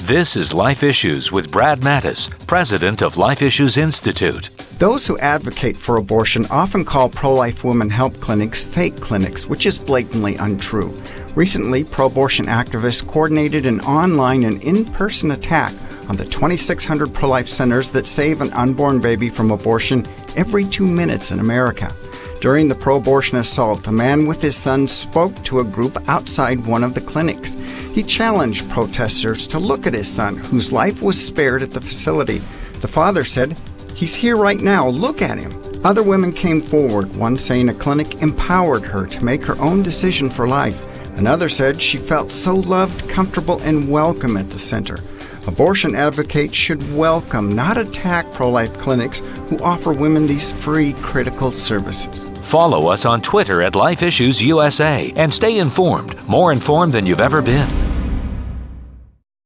This is Life Issues with Brad Mattis, president of Life Issues Institute. Those who advocate for abortion often call pro-life women help clinics fake clinics, which is blatantly untrue. Recently, pro-abortion activists coordinated an online and in-person attack on the 2,600 pro-life centers that save an unborn baby from abortion every 2 minutes in America. During the pro-abortion assault, a man with his son spoke to a group outside one of the clinics. He challenged protesters to look at his son, whose life was spared at the facility. The father said, "He's here right now, look at him." Other women came forward, one saying a clinic empowered her to make her own decision for life. Another said she felt so loved, comfortable, and welcome at the center. Abortion advocates should welcome, not attack pro-life clinics who offer women these free, critical services. Follow us on Twitter at Life Issues USA and stay informed, more informed than you've ever been.